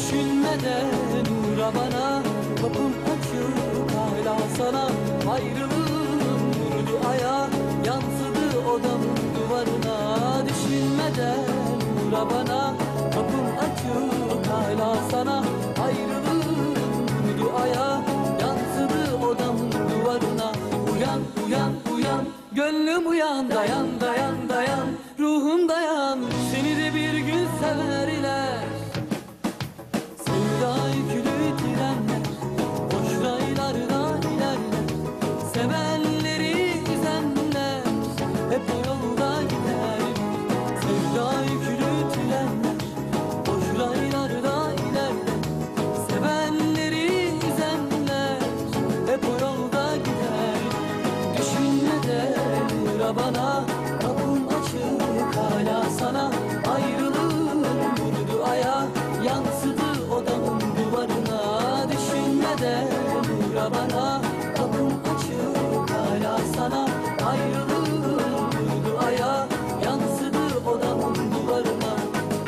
Düşünmeden uğra bana, kapım açık hala sana. Ayrılığın vurdu aya, yansıdı odamın duvarına. Düşünmeden uğra bana, kapım açık hala sana. Ayrılığın vurdu aya, yansıdı odamın duvarına. Uyan, uyan, uyan, gönlüm uyan. Dayan, dayan, dayan, ruhum dayan. Seni de bir gün severler. Sevda yüklü trenler boş raylarda ilerler. Sevenleri üzenler hep o yolda gider. Sevda yüklü trenler boş raylarda ilerler. Sevenleri üzenler hep o yolda gider. Düşünmeden uğra bana, kapım açık hala sana. Ayrılığın vurdu aya, yansıdı odamın duvarına. Düşünmeden uğra bana, kapım açık hala sana. Ayrılığın vurdu aya, yansıdı odamın duvarına.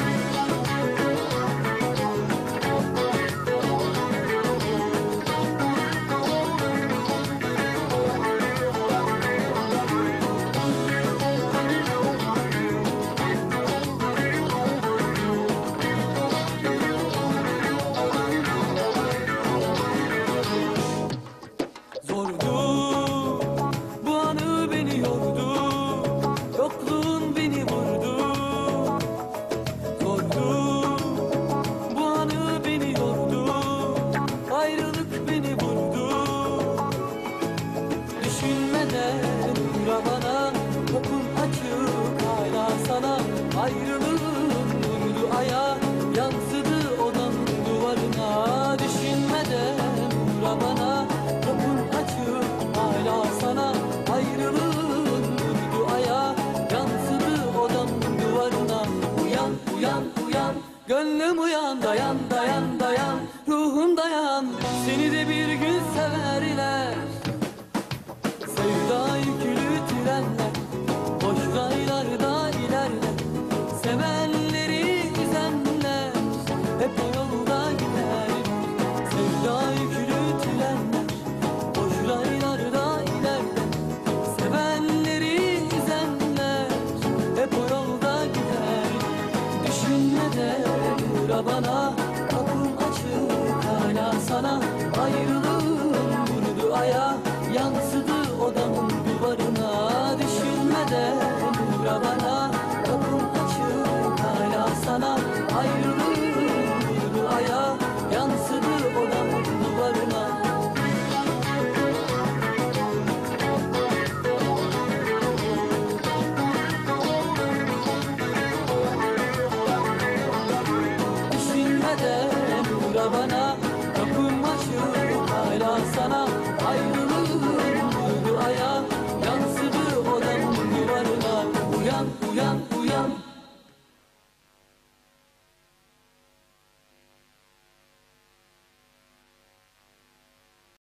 Zordu, bu anı beni yordu. Yokluğun beni vurdu. Zordu, bu anı beni yordu. Ayrılık beni vurdu. Düşünmeden uğra bana, kapım açık hala sana. Ayrılığın vurdu aya, yansıdı odamın duvarına. Düşünmeden uğra bana, kapım açık hala sana. Ayrılığın vurdu aya, yansıdı odamın duvarına. Uyan, uyan, uyan, gönlüm uyan. Dayan, dayan, dayan, ruhum dayan. Seni de bir gün severler. Sevda yüklü trenler boş raylarda ilerler. Sevenleri üzenler hep o yolda gider. Sevda yüklü trenler boş raylarda ilerler. Sevenleri üzenler hep o yolda gider. Düşünmeden uğra bana, kapım açık hala sana. Ayrılığın vurdu aya, yansıdı odamın duvarına. Düşünmeden uğra bana, kapım açık hala sana. Ayrılığın vurdu aya, yansıdı odamın duvarına. Düşünmeden uğra bana, kapım açık hala sana. Ayrılık